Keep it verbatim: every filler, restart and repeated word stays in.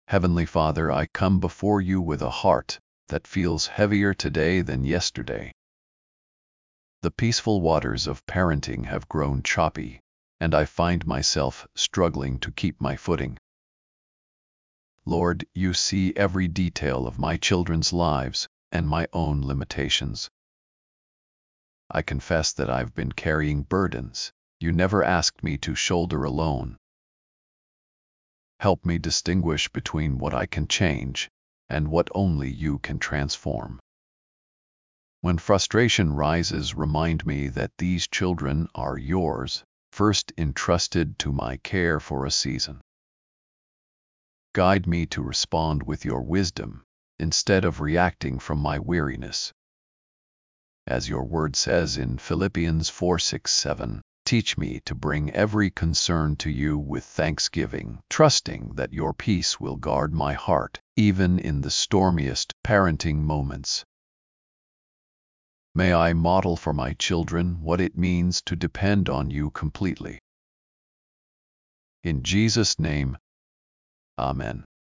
Heavenly Father, I come before you with a heart that feels heavier today than yesterday. The peaceful waters of parenting have grown choppy, and I find myself struggling to keep my footing. Lord, you see every detail of my children's lives and my own limitations. I confess that I've been carrying burdens you never asked me to shoulder alone. Help me distinguish between what I can change and what only you can transform. When frustration rises, remind me that these children are yours, first entrusted to my care for a season. Guide me to respond with your wisdom instead of reacting from my weariness. As your word says in Philippians four six seven, teach me to bring every concern to you with thanksgiving, trusting that your peace will guard my heart, even in the stormiest parenting moments. May I model for my children what it means to depend on you completely. In Jesus' name, Amen.